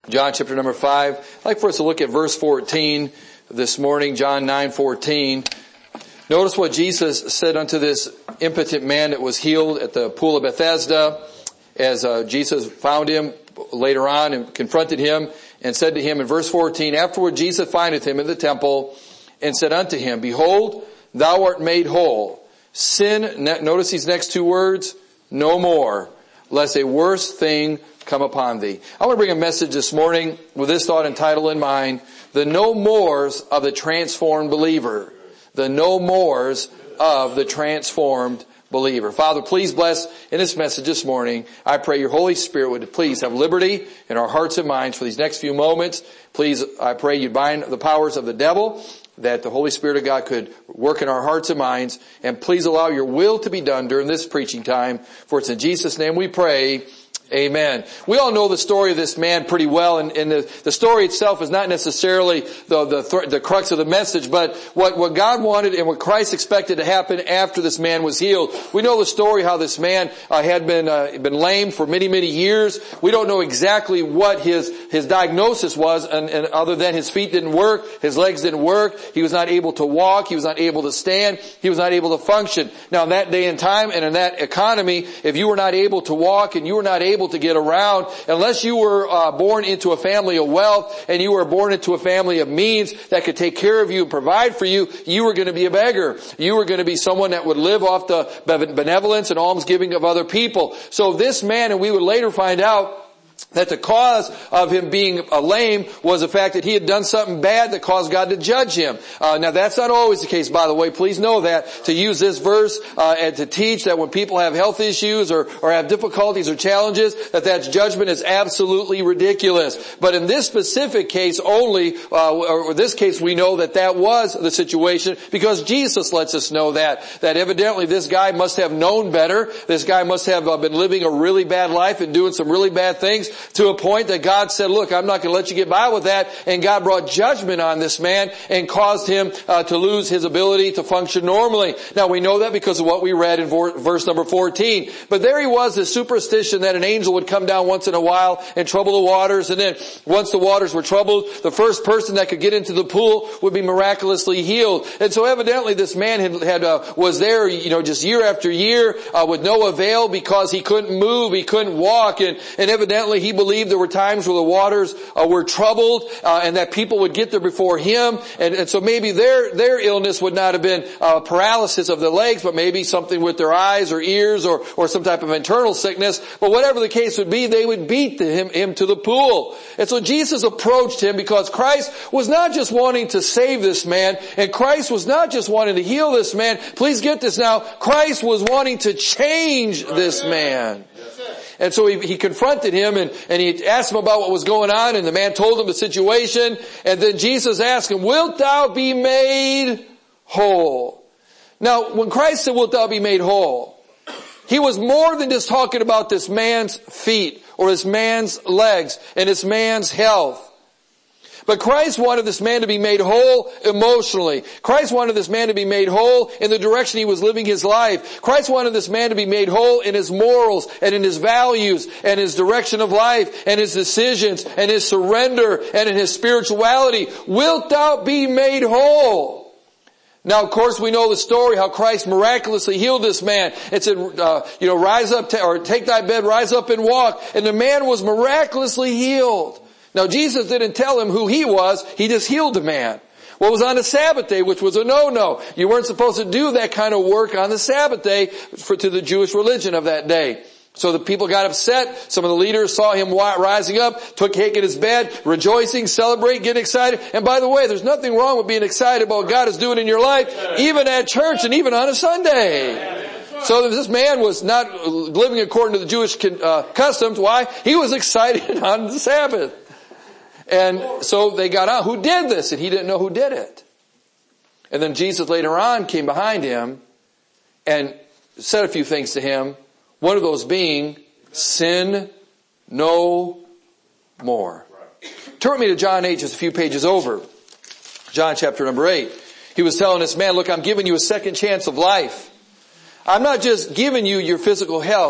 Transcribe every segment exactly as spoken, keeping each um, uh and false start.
John chapter number five. I'd like for us to look at verse fourteen this morning, John nine fourteen. Notice what Jesus said unto this impotent man that was healed at the pool of Bethesda, as uh, Jesus found him later on and confronted him and said to him in verse fourteen, afterward Jesus findeth him in the temple and said unto him, behold, thou art made whole. Sin, notice these next two words, no more, lest a worse thing come upon thee. I want to bring a message this morning with this thought and title in mind, the no mores of the transformed believer. The no mores of the transformed believer. Father, please bless in this message this morning. I pray your Holy Spirit would please have liberty in our hearts and minds for these next few moments. Please, I pray you bind the powers of the devil, that the Holy Spirit of God could work in our hearts and minds. And please allow your will to be done during this preaching time. For it's in Jesus' name we pray. Amen. We all know the story of this man pretty well, and, and the, the story itself is not necessarily the, the, th- the crux of the message, but what, what God wanted and what Christ expected to happen after this man was healed. We know the story how this man uh, had been uh, been lame for many, many years. We don't know exactly what his his diagnosis was, and, and other than his feet didn't work, his legs didn't work, he was not able to walk, he was not able to stand, he was not able to function. Now in that day and time and in that economy, if you were not able to walk and you were not able to get around, unless you were uh, born into a family of wealth and you were born into a family of means that could take care of you and provide for you, you were going to be a beggar. You were going to be someone that would live off the benevolence and almsgiving of other people. So this man, and we would later find out that the cause of him being uh, lame was the fact that he had done something bad that caused God to judge him. Uh, now that's not always the case, by the way. Please know that. To use this verse uh, and to teach that when people have health issues or, or have difficulties or challenges, that that judgment is absolutely ridiculous. But in this specific case only, uh, or this case we know that that was the situation because Jesus lets us know that. That evidently this guy must have known better. This guy must have uh, been living a really bad life and doing some really bad things, to a point that God said, look, I'm not going to let you get by with that. And God brought judgment on this man and caused him uh, to lose his ability to function normally. Now we know that because of what we read in verse number fourteen. But there he was, this superstition that an angel would come down once in a while and trouble the waters. And then once the waters were troubled, the first person that could get into the pool would be miraculously healed. And so evidently this man had, had uh, was there, you know, just year after year uh, with no avail because he couldn't move, he couldn't walk. And, and evidently he believed there were times where the waters uh, were troubled uh, and that people would get there before him. And, and so maybe their their illness would not have been uh, paralysis of the legs, but maybe something with their eyes or ears or, or some type of internal sickness. But whatever the case would be, they would beat the, him, him to the pool. And so Jesus approached him because Christ was not just wanting to save this man, and Christ was not just wanting to heal this man. Please get this now. Christ was wanting to change this man. And so he, he confronted him and, and he asked him about what was going on, and the man told him the situation. And then Jesus asked him, wilt thou be made whole? Now, when Christ said, wilt thou be made whole, he was more than just talking about this man's feet or this man's legs and this man's health. But Christ wanted this man to be made whole emotionally. Christ wanted this man to be made whole in the direction he was living his life. Christ wanted this man to be made whole in his morals and in his values and his direction of life and his decisions and his surrender and in his spirituality. Wilt thou be made whole? Now, of course, we know the story how Christ miraculously healed this man. It said, uh, you know, rise up, t- or take thy bed, rise up and walk. And the man was miraculously healed. Now, Jesus didn't tell him who he was. He just healed the man. Well, it was on the Sabbath day, which was a no-no. You weren't supposed to do that kind of work on the Sabbath day for, to the Jewish religion of that day. So the people got upset. Some of the leaders saw him rising up, took cake in his bed, rejoicing, celebrating, getting excited. And by the way, there's nothing wrong with being excited about what God is doing in your life, even at church and even on a Sunday. So this man was not living according to the Jewish uh, customs. Why? He was excited on the Sabbath. And so they got out. Who did this? And he didn't know who did it. And then Jesus later on came behind him and said a few things to him. One of those being, sin no more. Turn with me to John eight, just a few pages over. John chapter number eight. He was telling this man, look, I'm giving you a second chance of life. I'm not just giving you your physical health.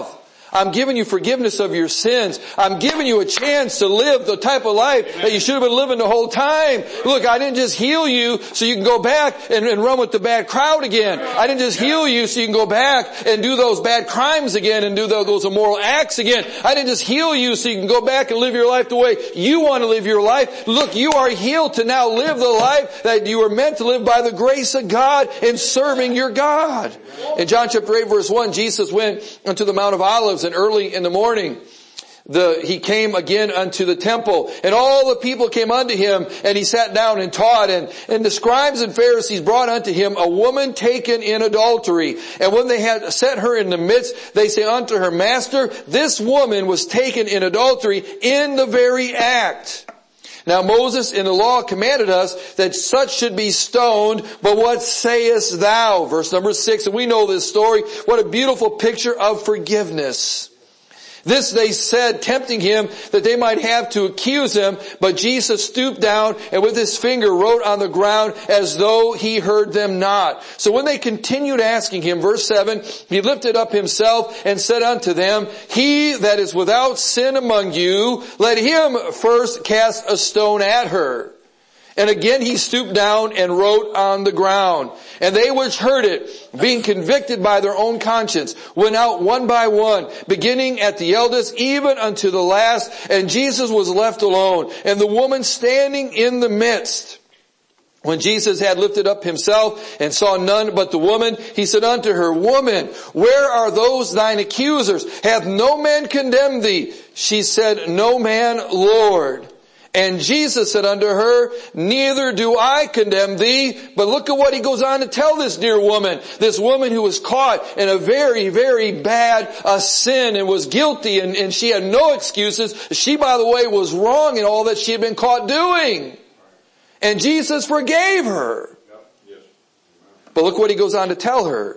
I'm giving you forgiveness of your sins. I'm giving you a chance to live the type of life that you should have been living the whole time. Look, I didn't just heal you so you can go back and, and run with the bad crowd again. I didn't just heal you so you can go back and do those bad crimes again and do those immoral acts again. I didn't just heal you so you can go back and live your life the way you want to live your life. Look, you are healed to now live the life that you were meant to live by the grace of God in serving your God. In John chapter eight verse one, Jesus went unto the Mount of Olives, and early in the morning the, he came again unto the temple, and all the people came unto him, and he sat down and taught, and, and the scribes and Pharisees brought unto him a woman taken in adultery. And when they had set her in the midst, they say unto her, Master, this woman was taken in adultery in the very act. Now Moses in the law commanded us that such should be stoned, but what sayest thou? Verse number six, and we know this story. What a beautiful picture of forgiveness. This they said, tempting him that they might have to accuse him, but Jesus stooped down and with his finger wrote on the ground as though he heard them not. So when they continued asking him, verse seven, he lifted up himself and said unto them, He that is without sin among you, let him first cast a stone at her. And again he stooped down and wrote on the ground. And they which heard it, being convicted by their own conscience, went out one by one, beginning at the eldest, even unto the last. And Jesus was left alone, and the woman standing in the midst. When Jesus had lifted up himself and saw none but the woman, he said unto her, Woman, where are those thine accusers? Hath no man condemned thee? She said, No man, Lord. And Jesus said unto her, Neither do I condemn thee. But look at what he goes on to tell this dear woman. This woman who was caught in a very, very bad uh, sin and was guilty, and, and she had no excuses. She, by the way, was wrong in all that she had been caught doing. And Jesus forgave her. But look what he goes on to tell her.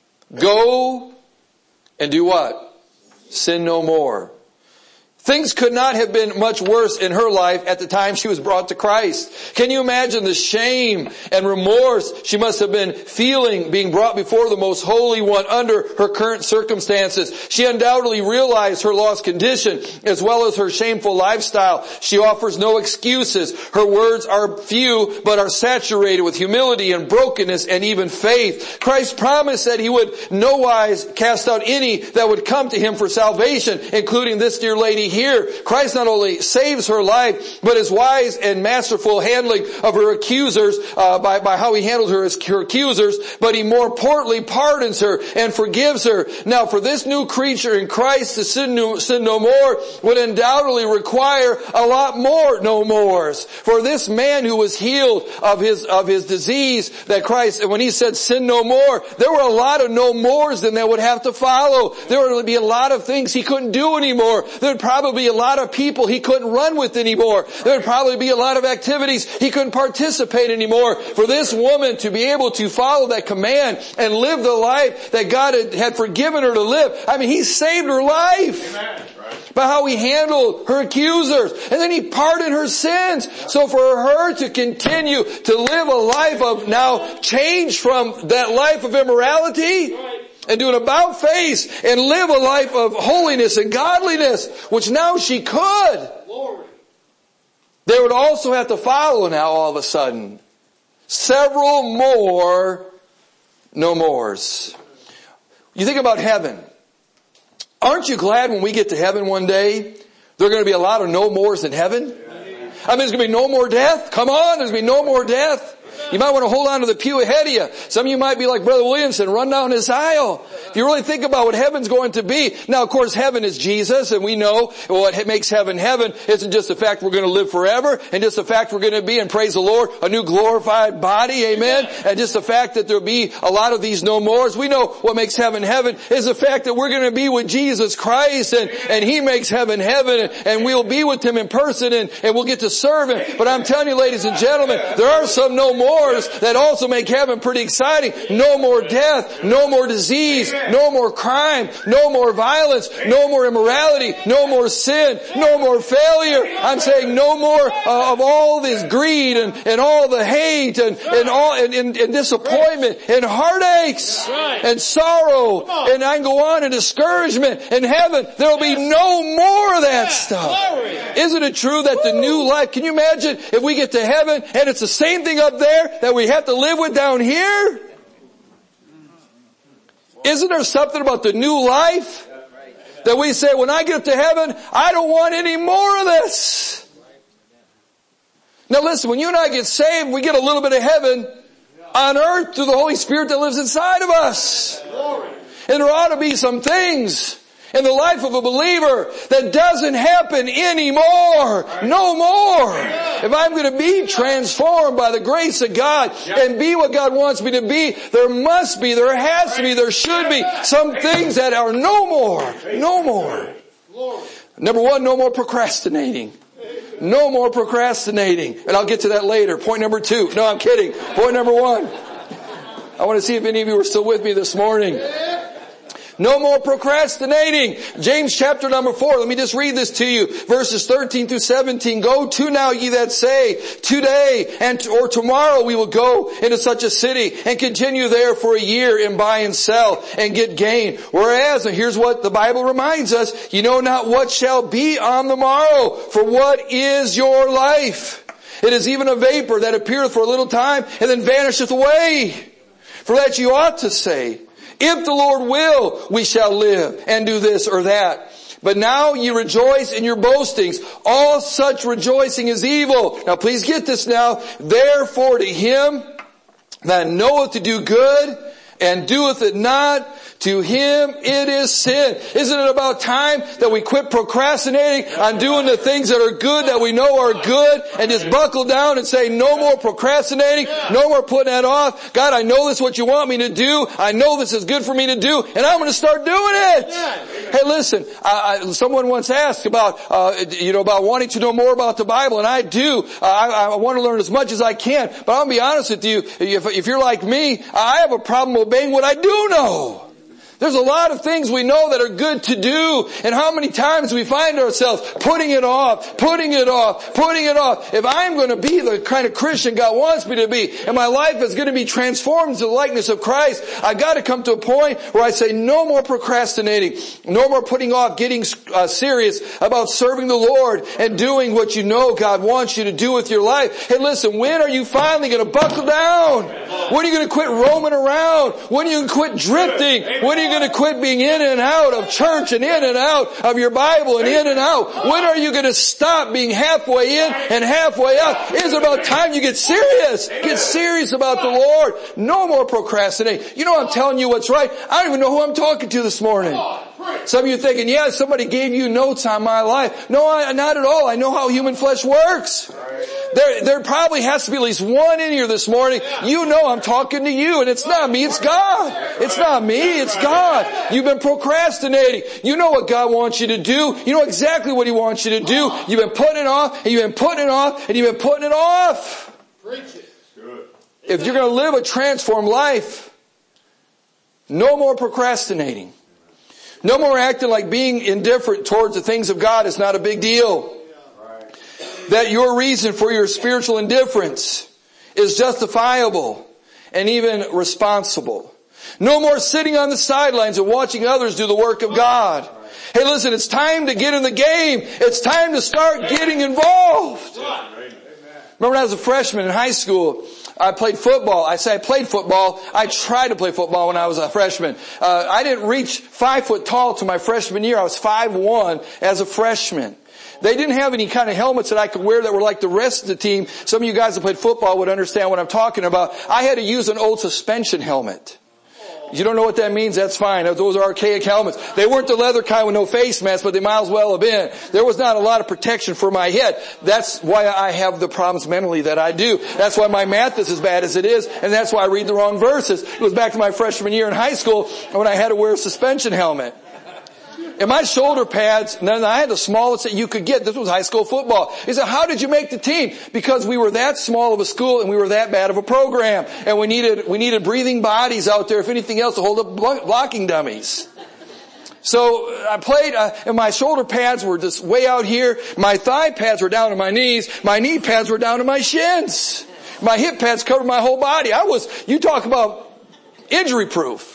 Go and do what? Sin no more. Things could not have been much worse in her life at the time she was brought to Christ. Can you imagine the shame and remorse she must have been feeling being brought before the Most Holy One under her current circumstances? She undoubtedly realized her lost condition as well as her shameful lifestyle. She offers no excuses. Her words are few but are saturated with humility and brokenness and even faith. Christ promised that he would no wise cast out any that would come to him for salvation, including this dear lady here. Christ not only saves her life, but his wise and masterful handling of her accusers, uh, by, by how he handled her as her accusers, but he more importantly pardons her and forgives her. Now for this new creature in Christ to sin no, sin no more would undoubtedly require a lot more no mores. For this man who was healed of his, of his disease that Christ, when he said sin no more, there were a lot of no mores then that would have to follow. There would be a lot of things he couldn't do anymore. There would probably be a lot of people he couldn't run with anymore. There would probably be a lot of activities he couldn't participate anymore. For this woman to be able to follow that command and live the life that God had, had forgiven her to live. I mean, he saved her life. Amen. Right. By how he handled her accusers. And then he pardoned her sins. So for her to continue to live a life of now change from that life of immorality, right, and do an about face and live a life of holiness and godliness, which now she could. Lord. They would also have to follow now all of a sudden several more no mores. You think about heaven. Aren't you glad when we get to heaven one day, there are going to be a lot of no mores in heaven? I mean, there's going to be no more death. Come on, there's going to be no more death. You might want to hold on to the pew ahead of you. Some of you might be like Brother Williamson, run down this aisle. If you really think about what heaven's going to be. Now, of course, heaven is Jesus, and we know what makes heaven heaven isn't just the fact we're going to live forever, and just the fact we're going to be, and praise the Lord, a new glorified body, amen, and just the fact that there'll be a lot of these no mores. We know what makes heaven heaven is the fact that we're going to be with Jesus Christ, and, and he makes heaven heaven, and, and we'll be with him in person, and, and we'll get to serve him. But I'm telling you, ladies and gentlemen, there are some no more powers that also make heaven pretty exciting. No more death, no more disease, no more crime, no more violence, no more immorality, no more sin, no more failure. I'm saying no more uh, of all this greed and, and all the hate and, and all and, and, and disappointment and heartaches and sorrow, and I can go on, and discouragement. In heaven, there will be no more of that stuff. Isn't it true that the new life, can you imagine if we get to heaven and it's the same thing up there that we have to live with down here? Isn't there something about the new life that we say, when I get up to heaven, I don't want any more of this? Now listen, when you and I get saved, we get a little bit of heaven on earth through the Holy Spirit that lives inside of us. And there ought to be some things in the life of a believer that doesn't happen anymore. No more. If I'm going to be transformed by the grace of God and be what God wants me to be, there must be, there has to be, there should be some things that are no more. No more. Number one, no more procrastinating. No more procrastinating. And I'll get to that later. Point number two. No, I'm kidding. Point number one. I want to see if any of you are still with me this morning. No more procrastinating. James chapter number four. Let me just read this to you. Verses thirteen through seventeen. Go to now ye that say, today and or tomorrow we will go into such a city and continue there for a year and buy and sell and get gain. Whereas, and here's what the Bible reminds us, you know not what shall be on the morrow. For what is your life? It is even a vapor that appeareth for a little time and then vanisheth away. For that you ought to say, if the Lord will, we shall live and do this or that. But now ye rejoice in your boastings. All such rejoicing is evil. Now please get this now. Therefore to him that knoweth to do good and doeth it not, to him it is sin. Isn't it about time that we quit procrastinating on doing the things that are good, that we know are good, and just buckle down and say, no more procrastinating, no more putting that off. God, I know this is what you want me to do. I know this is good for me to do, and I'm going to start doing it. Hey, listen, I, I, someone once asked about, uh, you know, about wanting to know more about the Bible, and I do. Uh, I, I want to learn as much as I can, but I'll be honest with you, if, if you're like me, I have a problem obeying what I do know. There's a lot of things we know that are good to do, and how many times we find ourselves putting it off, putting it off, putting it off. If I'm going to be the kind of Christian God wants me to be, and my life is going to be transformed to the likeness of Christ, I got to come to a point where I say no more procrastinating, no more putting off getting uh, serious about serving the Lord and doing what you know God wants you to do with your life. Hey, listen, when are you finally going to buckle down? When are you going to quit roaming around? When are you going to quit drifting? When are you going to quit being in and out of church and in and out of your Bible and in and out? When are you going to stop being halfway in and halfway out? It's about time you get serious. Get serious about the Lord. No more procrastinating. You know I'm telling you what's right. I don't even know who I'm talking to this morning. Some of you are thinking, yeah, somebody gave you notes on my life. No, I, not at all. I know how human flesh works. There, there probably has to be at least one in here this morning. You know I'm talking to you, and it's not me, it's God. It's not me, it's God. You've been procrastinating. You know what God wants you to do. You know exactly what He wants you to do. You've been putting it off, and you've been putting it off, and you've been putting it off. If you're going to live a transformed life, no more procrastinating. No more acting like being indifferent towards the things of God is not a big deal. That your reason for your spiritual indifference is justifiable and even responsible. No more sitting on the sidelines and watching others do the work of God. Hey, listen, it's time to get in the game. It's time to start getting involved. Remember when I was a freshman in high school, I played football. I say I played football. I tried to play football when I was a freshman. Uh, I didn't reach five foot tall to my freshman year. I was five one as a freshman. They didn't have any kind of helmets that I could wear that were like the rest of the team. Some of you guys that played football would understand what I'm talking about. I had to use an old suspension helmet. You don't know what that means? That's fine. Those are archaic helmets. They weren't the leather kind with no face mask, but they might as well have been. There was not a lot of protection for my head. That's why I have the problems mentally that I do. That's why my math is as bad as it is, and that's why I read the wrong verses. It goes back to my freshman year in high school when I had to wear a suspension helmet. And my shoulder pads, and then I had the smallest that you could get. This was high school football. He said, how did you make the team? Because we were that small of a school and we were that bad of a program. And we needed, we needed breathing bodies out there, if anything else, to hold up blocking dummies. So I played, uh, and my shoulder pads were just way out here. My thigh pads were down to my knees. My knee pads were down to my shins. My hip pads covered my whole body. I was, you talk about injury proof.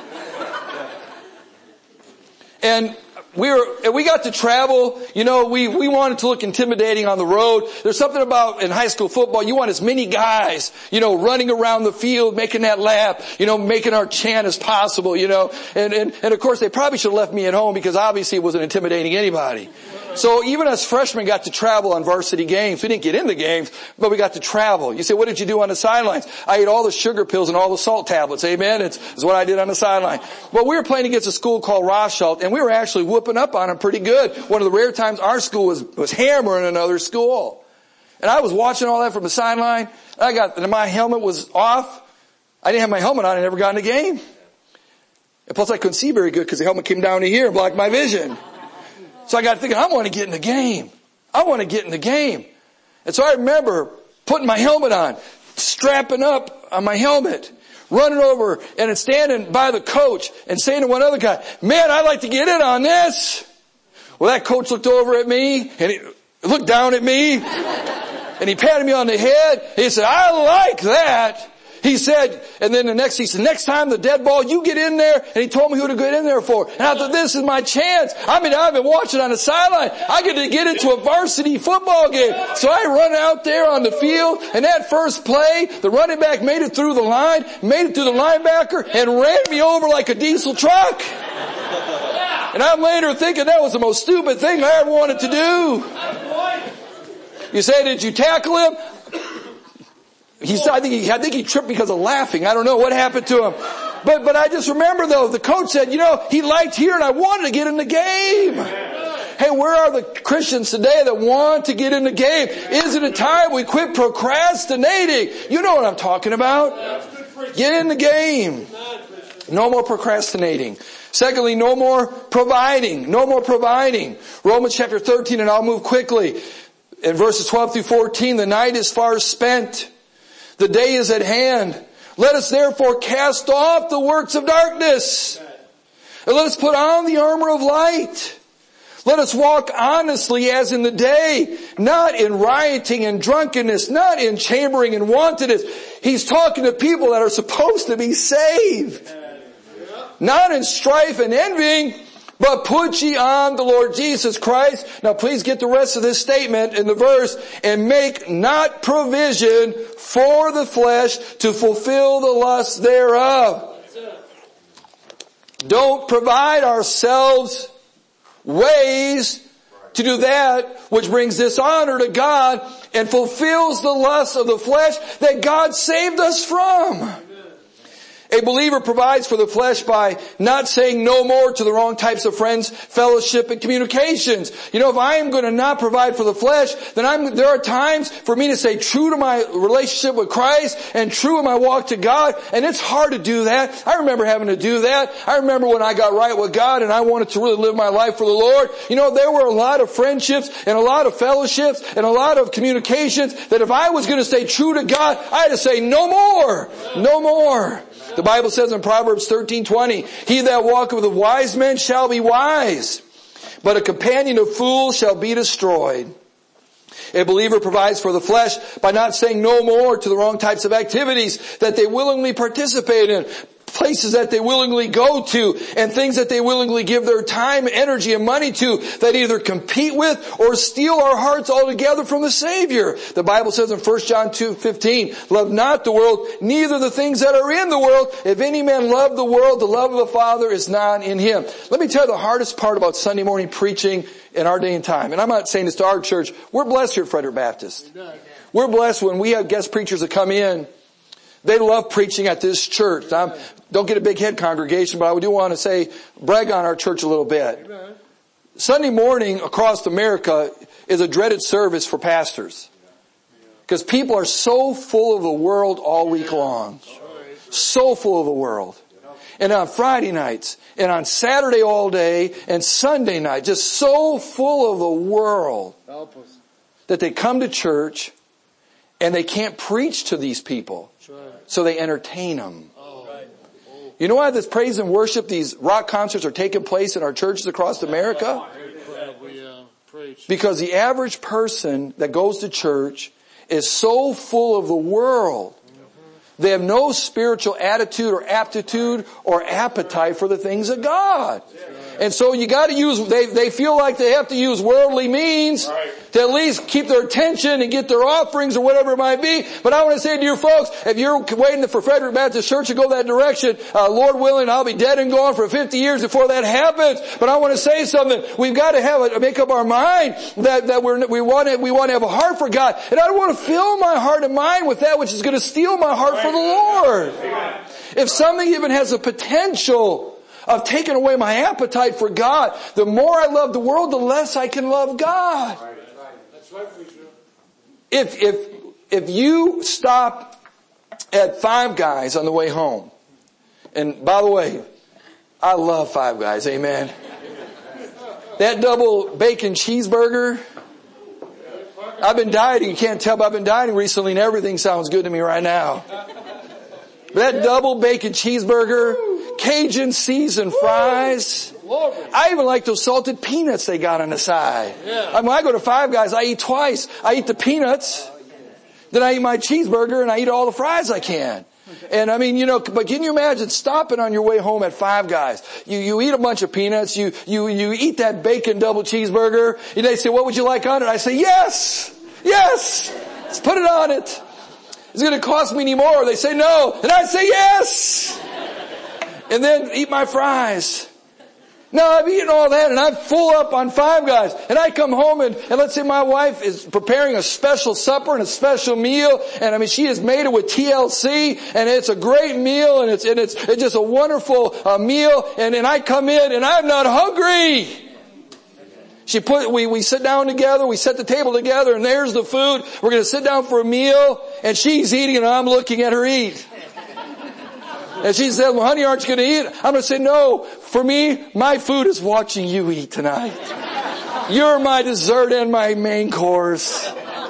And we were, and we got to travel, you know, we, we wanted to look intimidating on the road. There's something about in high school football, you want as many guys, you know, running around the field, making that lap, you know, making our chant as possible, you know. And, and, and of course they probably should have left me at home because obviously it wasn't intimidating anybody. So even as freshmen got to travel on varsity games. We didn't get in the games, but we got to travel. You say, what did you do on the sidelines? I ate all the sugar pills and all the salt tablets. Amen. It's, it's what I did on the sideline. Well, we were playing against a school called Rothschild, and we were actually whooping up on them pretty good. One of the rare times our school was, was hammering another school. And I was watching all that from the sideline. I got, and my helmet was off. I didn't have my helmet on. I never got in the game. And plus I couldn't see very good because the helmet came down to here and blocked my vision. So I got thinking, I want to get in the game. I want to get in the game. And so I remember putting my helmet on, strapping up on my helmet, running over and standing by the coach and saying to one other guy, man, I'd like to get in on this. Well, that coach looked over at me and he looked down at me and he patted me on the head. He said, I like that. He said, and then the next, he said, next time the dead ball, you get in there. And he told me who to get in there for. And I thought, this is my chance. I mean, I've been watching on the sideline. I get to get into a varsity football game. So I run out there on the field, and that first play, the running back made it through the line, made it through the linebacker, and ran me over like a diesel truck. And I'm later thinking that was the most stupid thing I ever wanted to do. You say, did you tackle him? He said, I think he, I think he tripped because of laughing. I don't know what happened to him. But, but I just remember though, the coach said, you know, he liked here and I wanted to get in the game. Hey, where are the Christians today that want to get in the game? Is it a time we quit procrastinating? You know what I'm talking about. Get in the game. No more procrastinating. Secondly, no more providing. No more providing. Romans chapter thirteen, and I'll move quickly. In verses twelve through fourteen, the night is far spent. The day is at hand. Let us therefore cast off the works of darkness. And let us put on the armor of light. Let us walk honestly as in the day, not in rioting and drunkenness, not in chambering and wantonness. He's talking to people that are supposed to be saved. Not in strife and envying, but put ye on the Lord Jesus Christ. Now please get the rest of this statement in the verse. And make not provision for the flesh to fulfill the lust thereof. Don't provide ourselves ways to do that which brings dishonor to God and fulfills the lust of the flesh that God saved us from. A believer provides for the flesh by not saying no more to the wrong types of friends, fellowship, and communications. You know, if I am going to not provide for the flesh, then I'm, there are times for me to stay true to my relationship with Christ and true in my walk to God, and it's hard to do that. I remember having to do that. I remember when I got right with God and I wanted to really live my life for the Lord. You know, there were a lot of friendships and a lot of fellowships and a lot of communications that if I was going to stay true to God, I had to say no more, no more. The Bible says in Proverbs thirteen twenty, he that walketh with wise men shall be wise, but a companion of fools shall be destroyed. A believer provides for the flesh by not saying no more to the wrong types of activities that they willingly participate in, places that they willingly go to, and things that they willingly give their time, energy, and money to that either compete with or steal our hearts altogether from the Savior. The Bible says in First John two fifteen, love not the world, neither the things that are in the world. If any man love the world, the love of the Father is not in him. Let me tell you the hardest part about Sunday morning preaching in our day and time. And I'm not saying this to our church. We're blessed here at Frederick Baptist. We're blessed when we have guest preachers that come in. They love preaching at this church. I'm, don't get a big head congregation, but I do want to say, brag on our church a little bit. Amen. Sunday morning across America is a dreaded service for pastors. Because people are so full of the world all week long. So full of the world. and on Friday nights and on Saturday all day and Sunday night, just so full of the world that they come to church and they can't preach to these people. So they entertain them. You know why this praise and worship, these rock concerts are taking place in our churches across America? Because the average person that goes to church is so full of the world. They have no spiritual attitude or aptitude or appetite for the things of God. And so you got to use, they, they feel like they have to use worldly means to at least keep their attention and get their offerings or whatever it might be. But I want to say to you folks, if you're waiting for Frederick Baptist Church to go that direction, uh, Lord willing, I'll be dead and gone for fifty years before that happens. But I want to say something. We've got to have a, make up our mind that, that we're, we want to, we want to have a heart for God. And I don't want to fill my heart and mind with that which is going to steal my heart for the Lord. If something even has a potential of taking away my appetite for God, the more I love the world, the less I can love God. If, if, if you stop at Five Guys on the way home, and by the way, I love Five Guys, amen. That double bacon cheeseburger, I've been dieting, you can't tell, but I've been dieting recently and everything sounds good to me right now. That double bacon cheeseburger, Cajun seasoned fries. I even like those salted peanuts they got on the side. I mean, when I go to Five Guys, I eat twice. I eat the peanuts, then I eat my cheeseburger, and I eat all the fries I can. And I mean, you know, but can you imagine stopping on your way home at Five Guys? You, you eat a bunch of peanuts, you, you, you eat that bacon double cheeseburger, and they say, what would you like on it? I say, yes! Yes! Let's put it on it. Is it going to cost me any more? They say no. And I say yes! And then eat my fries. Now I've eaten all that and I'm full up on Five Guys. And I come home and, and let's say my wife is preparing a special supper and a special meal. And I mean, she has made it with T L C and it's a great meal and it's, and it's, it's just a wonderful uh, meal. And then I come in and I'm not hungry. She put, we, we sit down together, we set the table together, and there's the food. We're gonna sit down for a meal, and she's eating and I'm looking at her eat. And she said, well honey, aren't you gonna eat? I'm gonna say, no, for me, my food is watching you eat tonight. You're my dessert and my main course.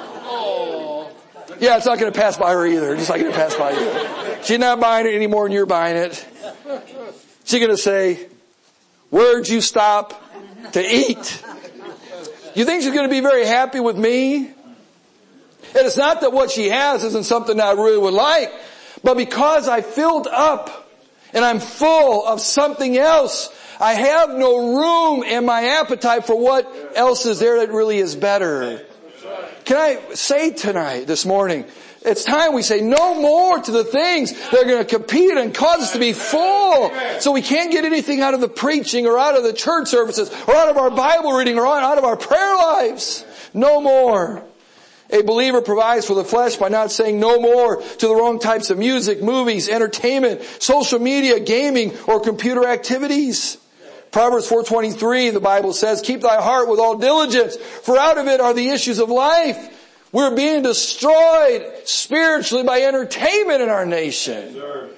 Yeah, it's not gonna pass by her either. It's not gonna pass by you. She's not buying it any more than you're buying it. She's gonna say, where'd you stop to eat? You think she's going to be very happy with me? And it's not that what she has isn't something that I really would like, but because I filled up and I'm full of something else, I have no room in my appetite for what else is there that really is better. Can I say tonight, this morning, it's time we say no more to the things that are going to compete and cause us to be full. So we can't get anything out of the preaching or out of the church services or out of our Bible reading or out of our prayer lives. No more. A believer provides for the flesh by not saying no more to the wrong types of music, movies, entertainment, social media, gaming, or computer activities. Proverbs four twenty-three, the Bible says, keep thy heart with all diligence, for out of it are the issues of life. We're being destroyed spiritually by entertainment in our nation.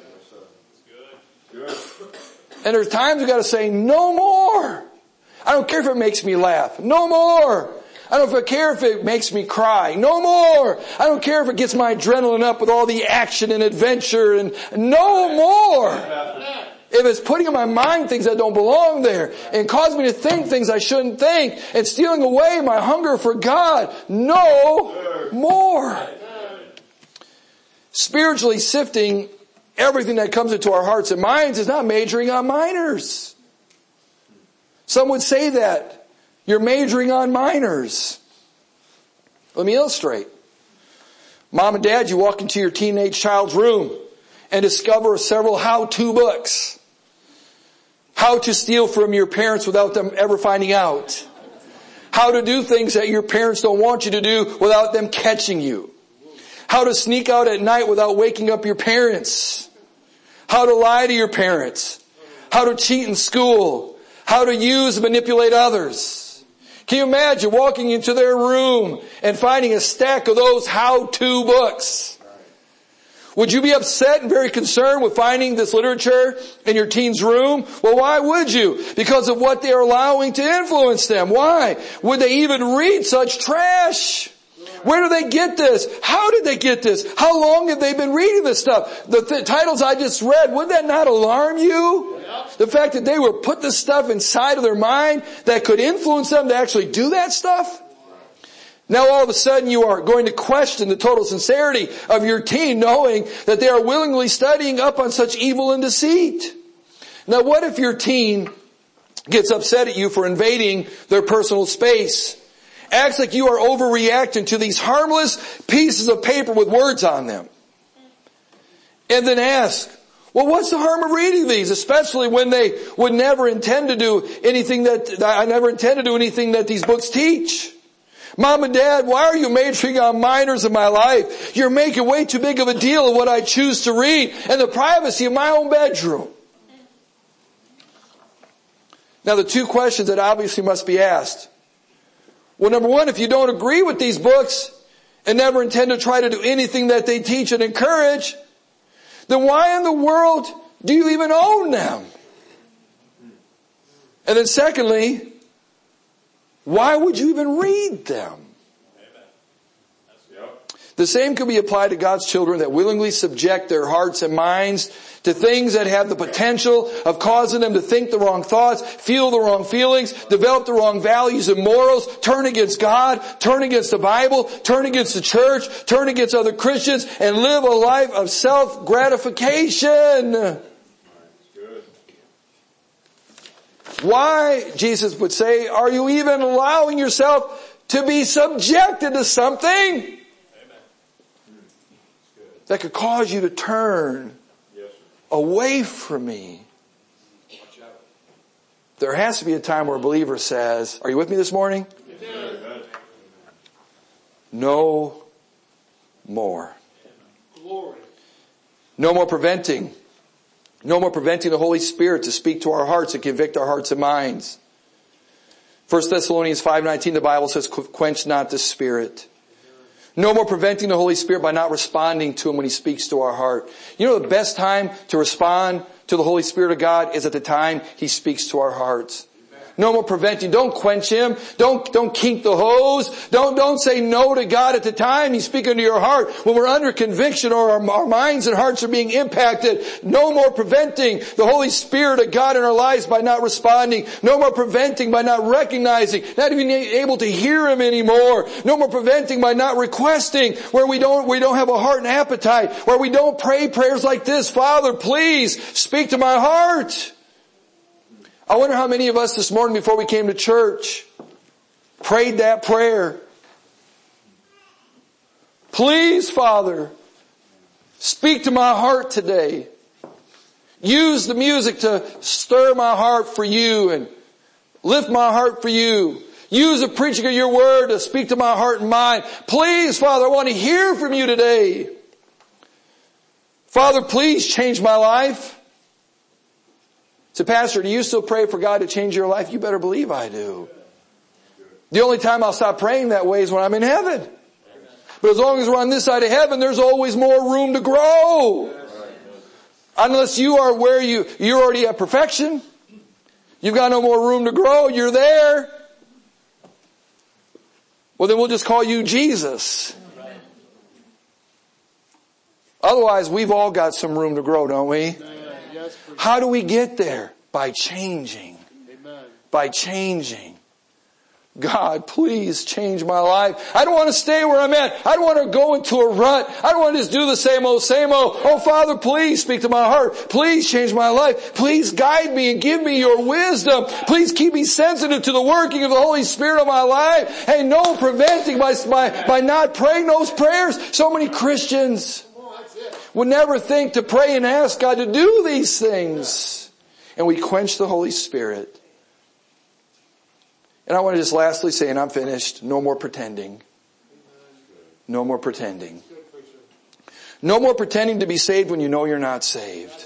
And there's times we've got to say, no more. I don't care if it makes me laugh. No more. I don't care if it makes me cry. No more. I don't care if it gets my adrenaline up with all the action and adventure and no more. If it's putting in my mind things that don't belong there and causing me to think things I shouldn't think and stealing away my hunger for God, no more. Spiritually sifting everything that comes into our hearts and minds is not majoring on minors. Some would say that. You're majoring on minors. Let me illustrate. Mom and Dad, you walk into your teenage child's room and discover several how-to books. How to steal from your parents without them ever finding out. How to do things that your parents don't want you to do without them catching you. How to sneak out at night without waking up your parents. How to lie to your parents. How to cheat in school. How to use and manipulate others. Can you imagine walking into their room and finding a stack of those how-to books? Would you be upset and very concerned with finding this literature in your teen's room? Well, why would you? Because of what they're allowing to influence them. Why would they even read such trash? Where do they get this? How did they get this? How long have they been reading this stuff? The th- titles I just read, would that not alarm you? Yeah. The fact that they would put this stuff inside of their mind that could influence them to actually do that stuff? Now all of a sudden you are going to question the total sincerity of your teen, knowing that they are willingly studying up on such evil and deceit. Now what if your teen gets upset at you for invading their personal space? Acts like you are overreacting to these harmless pieces of paper with words on them. And then ask, well, what's the harm of reading these? Especially when they would never intend to do anything that, I never intend to do anything that these books teach. Mom and Dad, why are you majoring on minors in my life? You're making way too big of a deal of what I choose to read in the privacy of my own bedroom. Now the two questions that obviously must be asked. Well, number one, if you don't agree with these books and never intend to try to do anything that they teach and encourage, then why in the world do you even own them? And then secondly, why would you even read them? The same could be applied to God's children that willingly subject their hearts and minds to things that have the potential of causing them to think the wrong thoughts, feel the wrong feelings, develop the wrong values and morals, turn against God, turn against the Bible, turn against the church, turn against other Christians, and live a life of self-gratification. Why, Jesus would say, are you even allowing yourself to be subjected to something that could cause you to turn away from me? There has to be a time where a believer says, are you with me this morning? No more. No more preventing. No more preventing the Holy Spirit to speak to our hearts and convict our hearts and minds. First Thessalonians five nineteen, the Bible says, quench not the Spirit. No more preventing the Holy Spirit by not responding to Him when He speaks to our heart. You know the best time to respond to the Holy Spirit of God is at the time He speaks to our hearts. No more preventing. Don't quench Him. Don't, don't kink the hose. Don't, don't say no to God at the time He's speaking to your heart. When we're under conviction or our, our minds and hearts are being impacted, no more preventing the Holy Spirit of God in our lives by not responding. No more preventing by not recognizing, not even able to hear Him anymore. No more preventing by not requesting where we don't, we don't have a heart and appetite, where we don't pray prayers like this. Father, please speak to my heart. I wonder how many of us this morning before we came to church prayed that prayer. Please, Father, speak to my heart today. Use the music to stir my heart for you and lift my heart for you. Use the preaching of your word to speak to my heart and mind. Please, Father, I want to hear from you today. Father, please change my life. So, Pastor, do you still pray for God to change your life? You better believe I do. The only time I'll stop praying that way is when I'm in heaven. But as long as we're on this side of heaven, there's always more room to grow. Unless you are where you, you're already at perfection. You've got no more room to grow. You're there. Well, then we'll just call you Jesus. Otherwise, we've all got some room to grow, don't we? How do we get there? By changing. Amen. By changing. God, please change my life. I don't want to stay where I'm at. I don't want to go into a rut. I don't want to just do the same old, same old. Oh, Father, please speak to my heart. Please change my life. Please guide me and give me your wisdom. Please keep me sensitive to the working of the Holy Spirit of my life. And no preventing by, by, by not praying those prayers. So many Christians would never think to pray and ask God to do these things. And we quench the Holy Spirit. And I want to just lastly say, and I'm finished, no more pretending. No more pretending. No more pretending to be saved when you know you're not saved.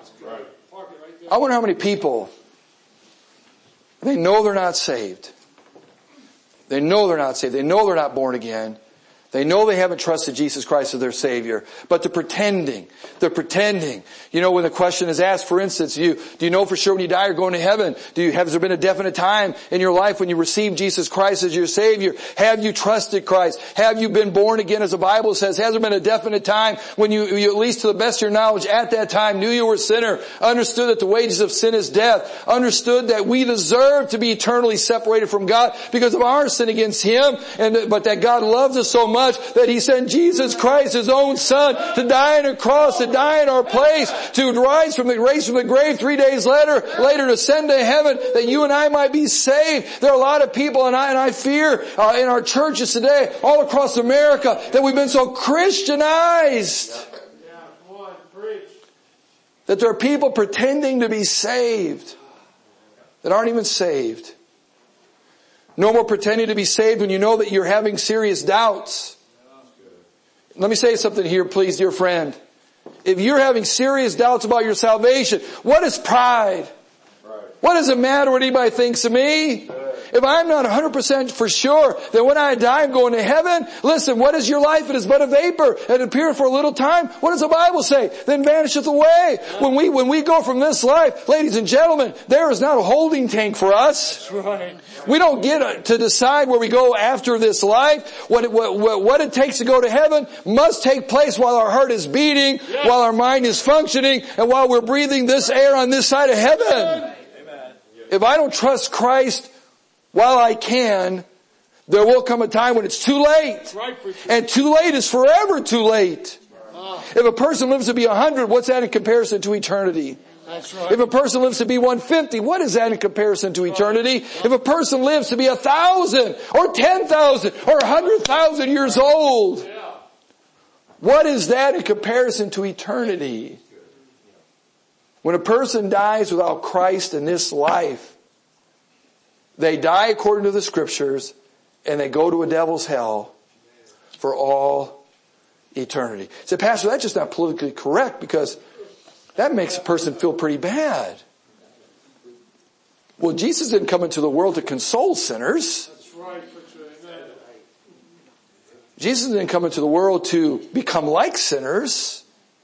I wonder how many people, they know they're not saved. They know they're not saved. They know they're not born again. They know they haven't trusted Jesus Christ as their Savior, but they're pretending. They're pretending. You know, when the question is asked, for instance, you, do you know for sure when you die you're going to heaven? Do you, has there been a definite time in your life when you received Jesus Christ as your Savior? Have you trusted Christ? Have you been born again, as the Bible says? Has there been a definite time when you, you, at least to the best of your knowledge, at that time knew you were a sinner, understood that the wages of sin is death, understood that we deserve to be eternally separated from God because of our sin against Him, and but that God loves us so much that He sent Jesus Christ, His own Son, to die on a cross, to die in our place, to rise from the raise from the grave three days later, later to send to heaven, that you and I might be saved. There are a lot of people, and I and I fear uh, in our churches today, all across America, that we've been so Christianized that there are people pretending to be saved that aren't even saved. No more pretending to be saved when you know that you're having serious doubts. Let me say something here, please, dear friend. If you're having serious doubts about your salvation, what is pride? What does it matter what anybody thinks of me? If I'm not one hundred percent for sure that when I die I'm going to heaven, listen, what is your life? It is but a vapor. It appeareth for a little time. What does the Bible say? Then vanisheth away. When we, when we go from this life, ladies and gentlemen, there is not a holding tank for us. We don't get to decide where we go after this life. What it, what, what it takes to go to heaven must take place while our heart is beating, while our mind is functioning, and while we're breathing this air on this side of heaven. If I don't trust Christ while I can, there will come a time when it's too late. And too late is forever too late. If a person lives to be a hundred, what's that in comparison to eternity? That's right. If a person lives to be one fifty, what is that in comparison to eternity? If a person lives to be a thousand or ten thousand or a hundred thousand years old, what is that in comparison to eternity? When a person dies without Christ in this life, they die according to the Scriptures and they go to a devil's hell for all eternity. Say, Pastor, that's just not politically correct because that makes a person feel pretty bad. Well, Jesus didn't come into the world to console sinners. That's right. Amen. Jesus didn't come into the world to become like sinners.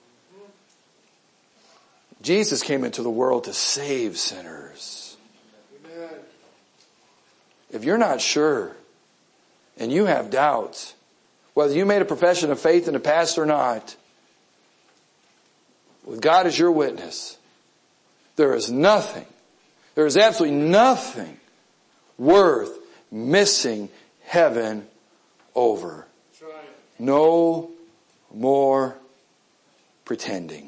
Jesus came into the world to save sinners. Amen. If you're not sure and you have doubts, whether you made a profession of faith in the past or not, with God as your witness, there is nothing, there is absolutely nothing worth missing heaven over. No more pretending.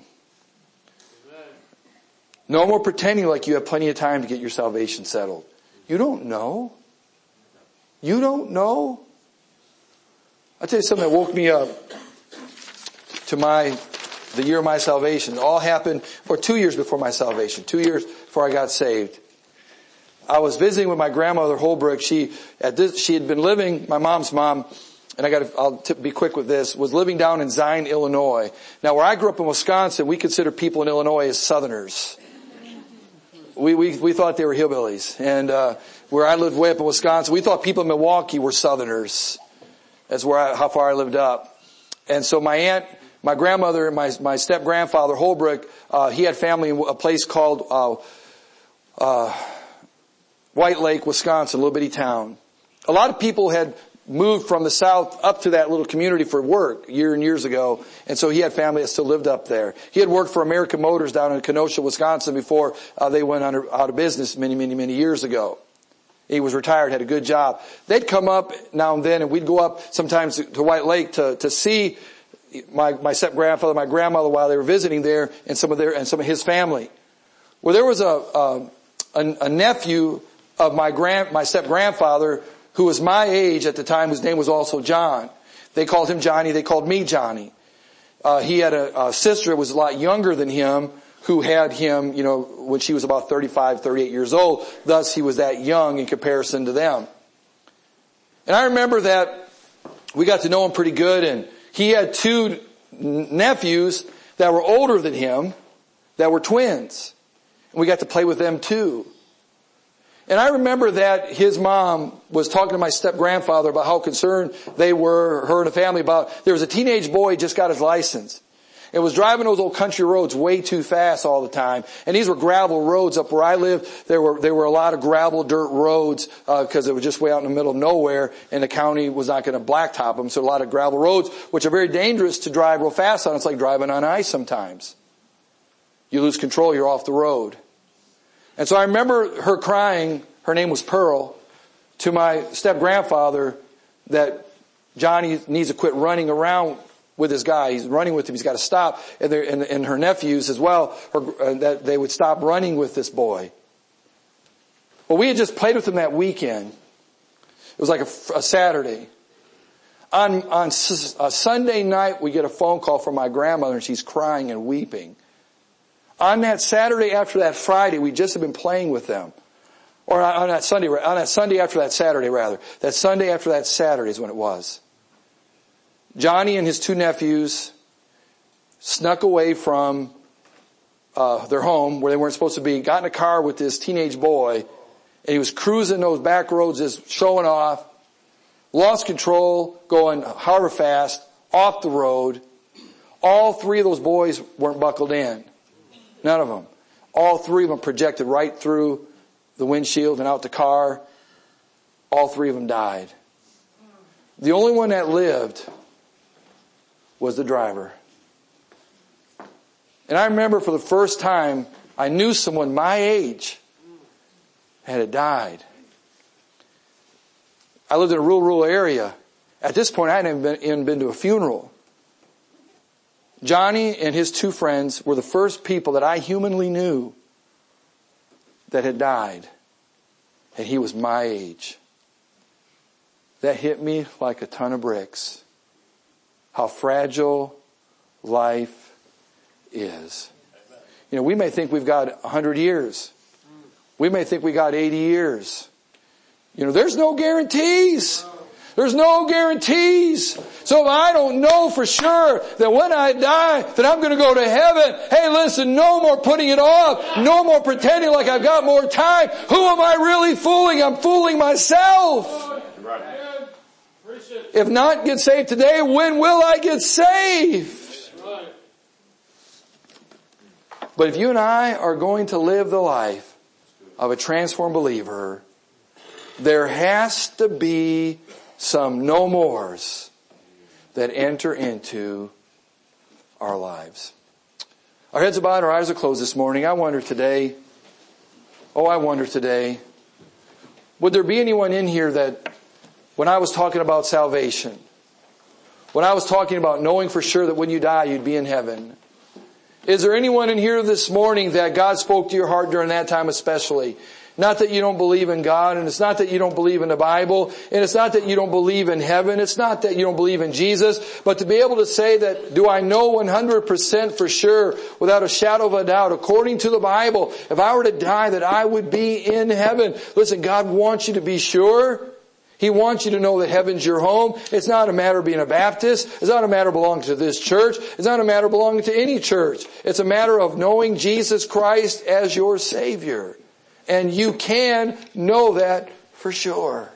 No more pretending like you have plenty of time to get your salvation settled. You don't know. You don't know. I'll tell you something that woke me up to my, the year of my salvation. It all happened, or two years before my salvation. Two years before I got saved. I was visiting with my grandmother Holbrook. She, at this, she had been living, my mom's mom, and I got to, I'll t- be quick with this, was living down in Zion, Illinois. Now where I grew up in Wisconsin, we consider people in Illinois as Southerners. We, we, we thought they were hillbillies. And, uh, where I lived way up in Wisconsin, we thought people in Milwaukee were Southerners. That's where I, how far I lived up. And so my aunt, my grandmother, and my, my step grandfather Holbrook, uh, he had family in a place called, uh, uh, White Lake, Wisconsin, a little bitty town. A lot of people had moved from the south up to that little community for work years and years ago. And so he had family that still lived up there. He had worked for American Motors down in Kenosha, Wisconsin before uh, they went under, out of business many, many, many years ago. He was retired, had a good job. They'd come up now and then and we'd go up sometimes to White Lake to, to see my, my step-grandfather, my grandmother while they were visiting there and some of their, and some of his family. Well, there was a, a, a, a nephew of my grand, my step-grandfather who was my age at the time, whose name was also John. They called him Johnny, they called me Johnny. Uh, he had a, a sister that was a lot younger than him, who had him, you know, when she was about thirty-five, thirty-eight years old. Thus, he was that young in comparison to them. And I remember that we got to know him pretty good, and he had two nephews that were older than him, that were twins. And we got to play with them too. And I remember that his mom was talking to my step-grandfather about how concerned they were, her and the family, about there was a teenage boy just got his license. It was driving those old country roads way too fast all the time. And these were gravel roads up where I lived. There were, there were a lot of gravel dirt roads, uh, cause it was just way out in the middle of nowhere and the county was not going to blacktop them. So a lot of gravel roads, which are very dangerous to drive real fast on. It's like driving on ice sometimes. You lose control, you're off the road. And so I remember her crying, her name was Pearl, to my step-grandfather that Johnny needs to quit running around with this guy. He's running with him. He's got to stop. And, and, and her nephews as well, her, uh, that they would stop running with this boy. Well, we had just played with him that weekend. It was like a, a Saturday. On, on s- a Sunday night, we get a phone call from my grandmother and she's crying and weeping. On that Saturday after that Friday, we just had been playing with them. Or on that Sunday, on that Sunday after that Saturday rather. That Sunday after that Saturday is when it was. Johnny and his two nephews snuck away from uh their home where they weren't supposed to be, got in a car with this teenage boy, and he was cruising those back roads just showing off, lost control, going however fast, off the road. All three of those boys weren't buckled in. None of them. All three of them projected right through the windshield and out the car. All three of them died. The only one that lived was the driver. And I remember for the first time, I knew someone my age had died. I lived in a rural, rural area. At this point, I hadn't even been, even been to a funeral. Johnny and his two friends were the first people that I humanly knew that had died. And he was my age. That hit me like a ton of bricks. How fragile life is. You know, we may think we've got a hundred years. We may think we got eighty years. You know, there's no guarantees. There's no guarantees. So if I don't know for sure that when I die that I'm going to go to heaven, hey listen, no more putting it off. No more pretending like I've got more time. Who am I really fooling? I'm fooling myself. If not get saved today, when will I get saved? But if you and I are going to live the life of a transformed believer, there has to be some no mores that enter into our lives. Our heads are bowed, our eyes are closed this morning. I wonder today, oh, I wonder today, would there be anyone in here that when I was talking about salvation, when I was talking about knowing for sure that when you die you'd be in heaven, is there anyone in here this morning that God spoke to your heart during that time especially? Not that you don't believe in God, and it's not that you don't believe in the Bible, and it's not that you don't believe in heaven, it's not that you don't believe in Jesus, but to be able to say that, do I know one hundred percent for sure, without a shadow of a doubt, according to the Bible, if I were to die that I would be in heaven. Listen, God wants you to be sure. He wants you to know that heaven's your home. It's not a matter of being a Baptist. It's not a matter of belonging to this church. It's not a matter of belonging to any church. It's a matter of knowing Jesus Christ as your Savior. And you can know that for sure.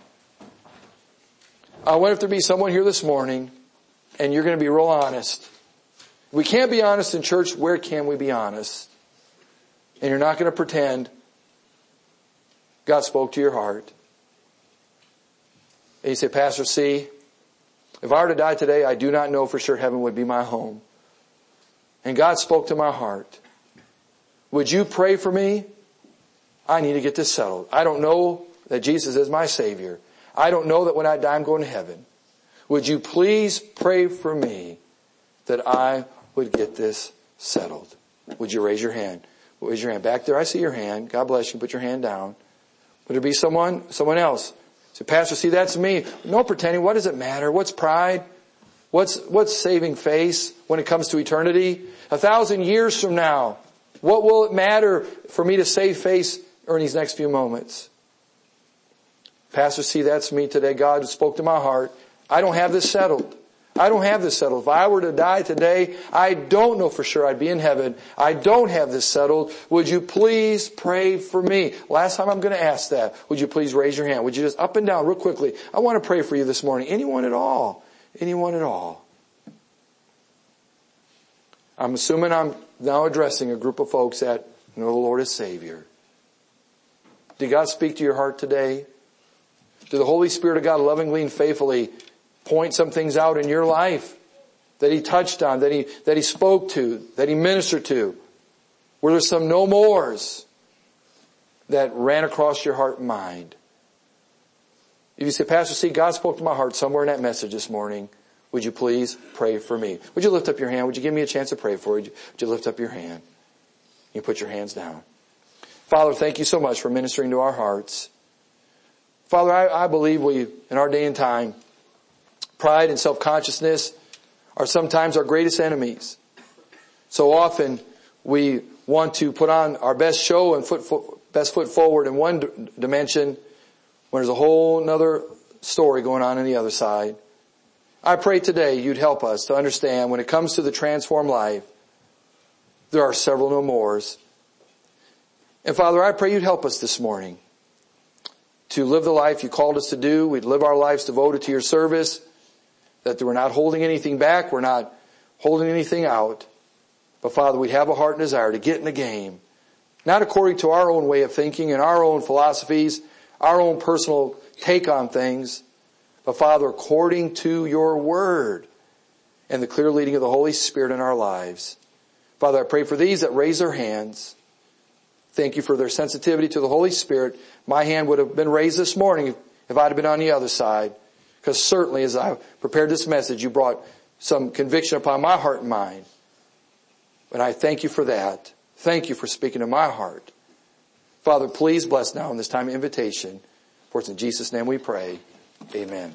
I wonder if there be someone here this morning, and you're going to be real honest. We can't be honest in church. Where can we be honest? And you're not going to pretend God spoke to your heart. And you say, Pastor C, if I were to die today, I do not know for sure heaven would be my home. And God spoke to my heart. Would you pray for me? I need to get this settled. I don't know that Jesus is my Savior. I don't know that when I die I'm going to heaven. Would you please pray for me that I would get this settled? Would you raise your hand? Raise your hand. Back there, I see your hand. God bless you. Put your hand down. Would there be someone, someone else? Say, Pastor, see, that's me. No pretending. What does it matter? What's pride? What's, what's saving face when it comes to eternity? A thousand years from now, what will it matter for me to save face in these next few moments? Pastor, see, that's me today. God spoke to my heart. I don't have this settled. I don't have this settled. If I were to die today, I don't know for sure I'd be in heaven. I don't have this settled. Would you please pray for me? Last time I'm going to ask that. Would you please raise your hand? Would you just up and down real quickly? I want to pray for you this morning. Anyone at all? Anyone at all? I'm assuming I'm now addressing a group of folks that know the Lord as Savior. Did God speak to your heart today? Did the Holy Spirit of God lovingly and faithfully point some things out in your life that He touched on, that He, that He spoke to, that He ministered to? Were there some no mores that ran across your heart and mind? If you say, Pastor, see, God spoke to my heart somewhere in that message this morning, would you please pray for me? Would you lift up your hand? Would you give me a chance to pray for you? Would you lift up your hand? You put your hands down. Father, thank you so much for ministering to our hearts. Father, I, I believe we, in our day and time, pride and self-consciousness are sometimes our greatest enemies. So often we want to put on our best show and foot, foot, best foot forward in one d- dimension when there's a whole other story going on in the other side. I pray today you'd help us to understand when it comes to the transformed life, there are several no mores. And Father, I pray you'd help us this morning to live the life you called us to do. We'd live our lives devoted to your service, that we're not holding anything back, we're not holding anything out. But Father, we'd have a heart and desire to get in the game, not according to our own way of thinking and our own philosophies, our own personal take on things, but Father, according to your word and the clear leading of the Holy Spirit in our lives. Father, I pray for these that raise their hands. Thank you for their sensitivity to the Holy Spirit. My hand would have been raised this morning if I'd have been on the other side. Because certainly as I prepared this message, you brought some conviction upon my heart and mind. And I thank you for that. Thank you for speaking to my heart. Father, please bless now in this time of invitation. For it's in Jesus' name we pray. Amen.